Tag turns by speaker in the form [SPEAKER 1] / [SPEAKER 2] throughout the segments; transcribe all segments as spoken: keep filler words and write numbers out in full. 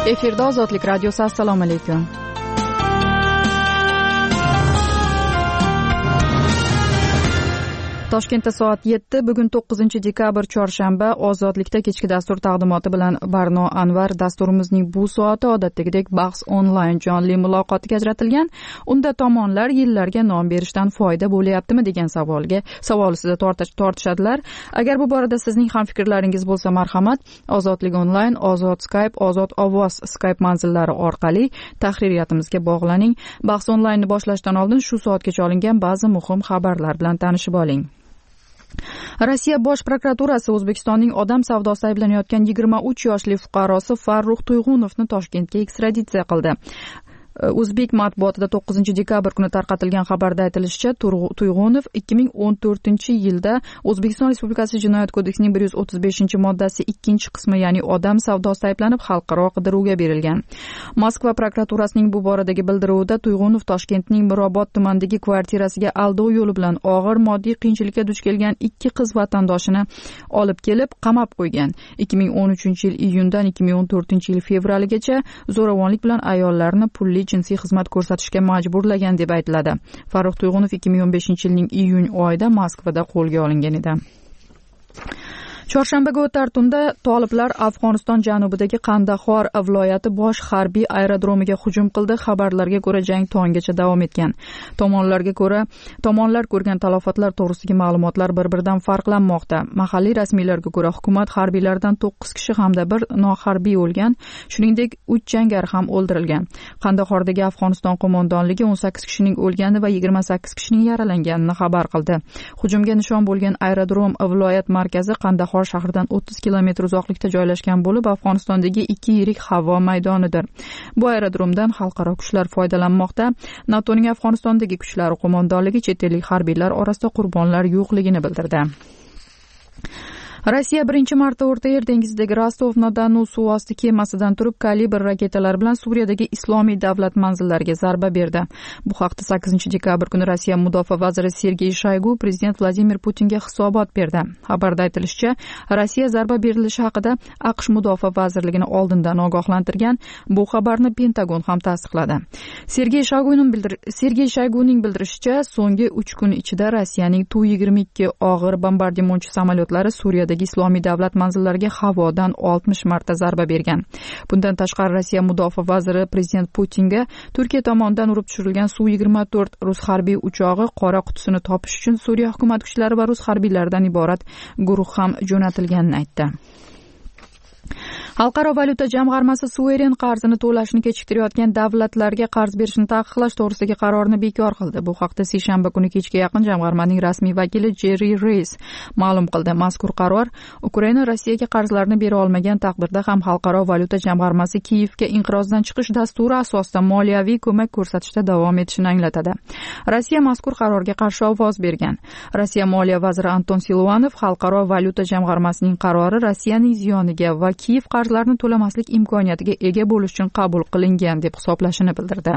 [SPEAKER 1] Efirda Ozodlik radiosi. Assalomu alaykum. Toshkentda soat yetti, bugun to'qqizinchi dekabr chorshanba. Ozodlikda kechki dastur taqdimoti bilan Barno Anvar. Dasturimizning bu soati odatdagidek bahs onlayn jonli muloqotiga ajratilgan. Unda tomonlar yillarga nom berishdan foyda bo'lyaptimi degan savolga savol ustida tortishadilar. Agar bu borada sizning ham fikrlaringiz bo'lsa, marhamat, Ozodlik onlayn, Ozod Skype, Ozod ovoz Skype manzillari orqali tahririyatimizga bog'laning. Bahs onlaynni boshlashdan oldin shu soatgacha olingan ba'zi muhim xabarlar bilan tanishib oling. Rossiya Bosh prokuraturasi O'zbekistonning odam savdosida ayblanayotgan yigirma uch yoshli fuqarosi Farruh Tuyg'unovni Toshkentga ekstraditsiya qildi. O'zbek matbuotida to'qqizinchi dekabr kuni tarqatilgan xabarda aytilishicha, Tuyg'unov ikki ming o'n to'rtinchi yilda O'zbekiston Respublikasi Jinoyat kodeksining bir yuz o'ttiz beshinchi moddasi ikkinchi qismi, ya'ni odam savdosida ayblanib xalqaro qidiruvga berilgan. Moskva prokuraturasining bu boradagi bildiruvida Tuyg'unov Toshkentning Mirobod tumanidagi kvartirasiga aldov yo'li bilan og'ir moddiy qiyinchilikka duch kelgan ikki qiz vatandoshini olib kelib qamab qo'ygan. ikki ming o'n uchinchi yil iyundan ikki ming o'n to'rtinchi yil fevraligacha zo'ravonlik bilan ayollarni pulli jinsiy xizmat ko'rsatishga majburlagan deb aytiladi. Farruh Tuyg'unov ikki ming o'n beshinchi yilning iyun oyida Moskvada qo'lga olingan edi. Chorshanbaga o'tar tunda toliblar Afg'oniston janubidagi Qandahor viloyati bosh harbiy aerodromiga hujum qildi. Xabarlarga ko'ra, jang tonggacha davom etgan. Tomonlarga ko'ra, tomonlar ko'rgan talofatlar to'g'risidagi ma'lumotlar bir-biridan farqlanmoqda. Mahalliy rasmiylarga ko'ra, hukumat harbiylaridan to'qqiz kishi hamda bir noharbiy o'lgan, shuningdek uch jangar ham o'ldirilgan. Qandahordagi Afg'oniston qo'mondonligi o'n sakkiz kishining o'lgani va yigirma sakkiz kishining yaralanganini xabar qildi. Hujumga nishon bo'lgan aerodrom viloyat markazi Qandahor shahridan o'ttiz kilometr uzoqlikda joylashgan bo'lib, Afg'onistondagi ikki yirik havo maydonidir. Bu aerodromdan xalqaro kuchlar foydalanmoqda. NATOning Afg'onistondagi kuchlari qo'mondonligi chet ellik harbiylar orasida qurbonlar yo'qligini bildirdi. Rossiya birinchi marta O'rta Yer dengizidagi Rostov-na-Donu suvosti kemasidan turib kalibr raketalar bilan Suriyadagi Islomiy davlat manzillariga zarba berdi. Bu haqda sakkizinchi dekabr kuni Rossiya mudofaa vaziri Sergey Shoygu prezident Vladimir Putinga hisobot berdi. Xabarda aytilishicha, Rossiya zarba berilishi haqida AQSh mudofaa vazirligini oldindan ogohlantirgan. Bu xabarni Pentagon ham tasdiqladi. Sergey Shoyguning bildir Sergey Shoyguning bildirishicha, so'nggi uch kun ichida Rossiyaning Tu yigirma ikki og'ir bombardimonchi samolyotlari Suriyada Islomiy davlat manzillariga havodan oltmish marta zarba bergan. Bundan tashqari Rossiya mudofaa vaziri prezident Putinga Turkiya tomonidan urib tushirilgan Su yigirma to'rt rus harbiy uchog'i qora qutisini topish uchun Suriya hukumat kuchlari va rus harbiylaridan iborat guruh ham jo'natilganini aytdi. Xalqaro valyuta jamg'armasi suveren qarzini to'lashni kechiktirayotgan davlatlarga qarz berishni taqiqlash to'g'risidagi qarorni bekor qildi. Bu haqda seshanba kuni kechga yaqin jamg'armaning rasmiy vakili Jerry Reis ma'lum qildi. Mazkur qaror Ukraina Rossiyaga qarzlarni bera olmagan taqdirda ham Xalqaro valyuta jamg'armasi Kiyevga inqirozdan chiqish dasturi asosida moliyaviy ko'mak ko'rsatishda davom etishini anglatadi. Rossiya mazkur qarorga qarshi ovoz bergan. Rossiya moliya vaziri Anton Silvanov Xalqaro valyuta jamg'armasining qarori Rossiyaning ziyoniga va Kiyev qarzlarni to'lamaslik imkoniyatiga ega bo'lish uchun qabul qilingan deb hisoblashini bildirdi.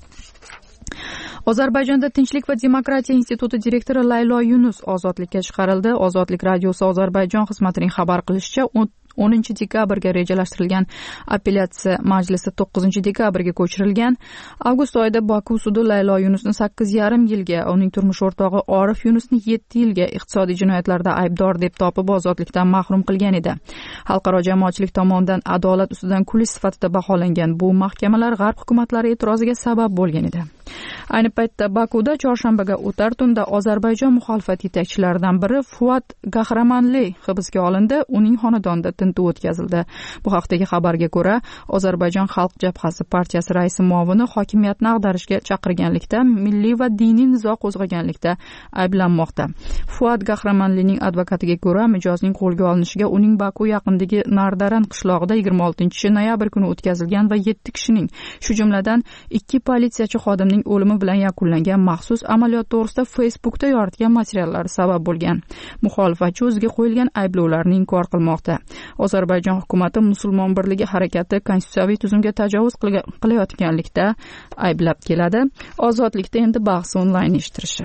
[SPEAKER 1] Ozarbayjonda Tinchlik va demokratiya instituti direktori Laylo Yunus ozodlikka chiqarildi. Ozodlik radiosi Ozarbayjon xizmatining xabar qilishicha, o'ninchi dekabrga rejalashtirilgan apellyatsiya majlisi to'qqizinchi dekabrga ko'chirilgan. Avgust oyida Boku sudi Laylo Yunusni sakkiz yarim yilga, uning turmush o'rtog'i Orif Yunusni yetti yilga iqtisodiy jinoyatlarda aybdor deb topib ozodlikdan mahrum qilgan edi. Xalqaro jamoatchilik tomonidan adolat ustidan kulish sifatida baholangan bu mahkamalar g'arb hukumatlari e'tiroziga sabab bo'lgan edi. Ayni paytda Bakuda chorshanbaga o'tar tunda Ozarbayjon muxolifat yetakchilaridan biri Fuat Gahramanli hibsga olindi. Uning xonadonida tintuv o'tkazildi. Bu haqdagi xabarga ko'ra, Ozarbayjon Xalq jabhasi partiyasi raisi muovini hokimiyatni ag'darishga chaqirganlikda, milliy va diniy nizo qo'zg'aganlikda ayblanmoqda. Fuat Gahramanlining advokatiga ko'ra, mijozning qo'lga olinishiga uning Baku yaqinidagi Nardaran qishlog'ida yigirma oltinchi noyabr kuni o'tkazilgan va yetti kishining, shu jumladan ikki politsiyachi xodimning o'limi bilan yakunlangan maxsus amaliyot to'g'risida Facebookda yoritgan materiallar sabab bo'lgan. Muxolifatchi o'ziga qo'yilgan ayblovlarni inkor qilmoqda. Ozarbayjon hukumati musulmon birligi harakati konstitutsiyaviy tuzumga tajovuz qilayotganlikda ayblab keladi. Ozodlikda endi bahs onlayn eshittirishi.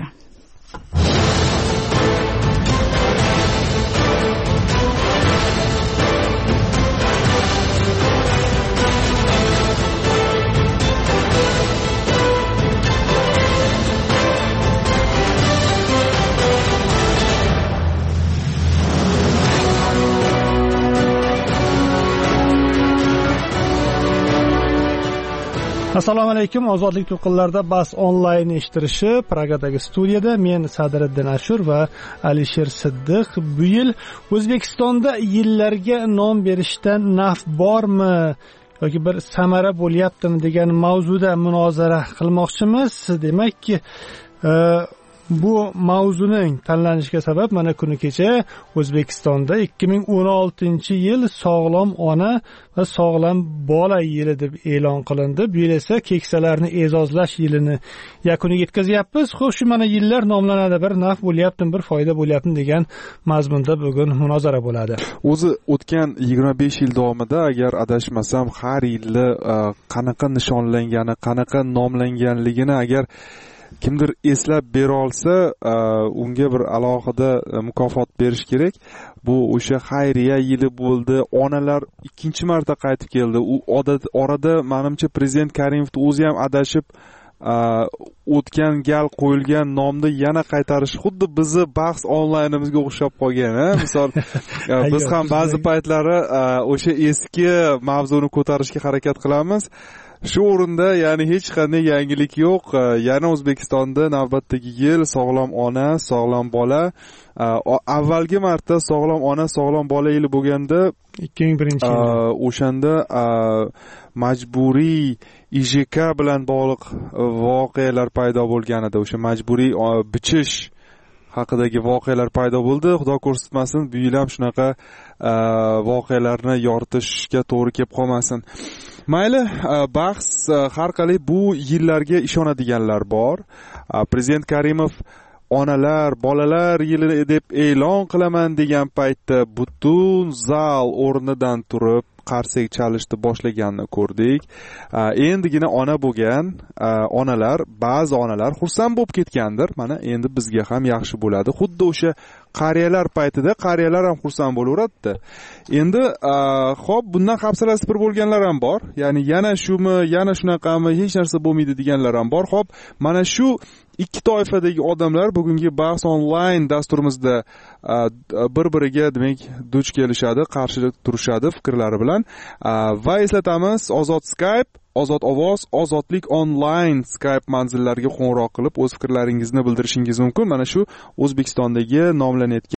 [SPEAKER 2] Assalomu alaykum. Ozodlik to'lqinlarida bas onlayn eshittirishi Pragadagi studiyada men Sadiriddin Ashur va Alisher Siddiq. Bu yil O'zbekistonda yillarga nom berishdan naf bormi yoki bir samara bo'lyaptimi degan mavzuda munozara qilmoqchimiz. Demakki, bu mavzuning tanlanishiga sabab mana kuni kecha O'zbekistonda ikki ming o'n oltinchi yil sog'lom ona va sog'lom bola yili deb e'lon qilindi. Bu yil esa keksalarni e'zozlash yilini yakuniga yetkazyapmiz. Xo'sh, shu mana yillar nomlanadi, bir naf bo'lyaptimi, bir foyda bo'lyaptimi degan mazmunda bugun munozara bo'ladi.
[SPEAKER 3] O'zi o'tgan yigirma besh yil davomida agar adashmasam har yili qanaqa nishonlangani, qanaqa nomlanganligini agar kimdir eslab bera olsa, unga bir alohida mukofot berish kerak. Bu o'sha xayriya yili bo'ldi. Onalar ikkinchi marta qaytib keldi. U orada menimcha prezident Karimovning o'zi ham adashib o'tgan gal qo'yilgan nomni yana qaytarish xuddi bizni bahs onlaynimizga o'xshab qolgan. Misol biz ham ba'zi paytlari o'sha eski mavzuni ko'tarishga harakat qilamiz. Shu o'rinda, ya'ni hech qanday yangilik yo'q. Yana O'zbekistonda navbatdagi yil sog'lom ona, sog'lom bola. Avvalgi marta sog'lom ona, sog'lom bola yili bo'lganda
[SPEAKER 2] ikki ming birinchi yil.
[SPEAKER 3] O'shanda majburiy I J K bilan bog'liq voqealar paydo bo'lgan edi. O'sha majburiy bichish haqidagi voqealar paydo bo'ldi. Xudo ko'rsatmasin, bu yil ham shunaqa voqealarni yoritishga to'g'ri kelib qolmasin. Mayli, bahs har qalay bu yillarga ishonadiganlar bor. Prezident Karimov onalar, bolalar yili deb e'lon qilaman degan paytda butun zal o'rnidan turib qarsak chalishni boshlaganini ko'rdik. Endigina ona bo'lgan onalar, ba'zi onalar xursand bo'lib ketgandir. Mana endi bizga ham yaxshi bo'ladi. Xuddi o'sha qariyalar paytida qariyalar ham xursand bo'laveradi. Endi xo'p, bundan hafsalasi pir bo'lganlar ham bor. Ya'ni yana shumi, yana shunaqami, hech narsa bo'lmaydi deganlar ham bor. Xo'p, mana shu ikki toifadagi odamlar bugungi bahs onlayn dasturimizda bir-biriga demak duch kelishadi, qarshi turishadi fikrlari bilan. Va eslatamiz, Ozod Skype, Ozod ovoz, Ozodlik onlayn Skype manzillariga qo'ng'iroq qilib o'z fikrlaringizni bildirishingiz mumkin. Mana shu O'zbekistondagi nomlanayotgan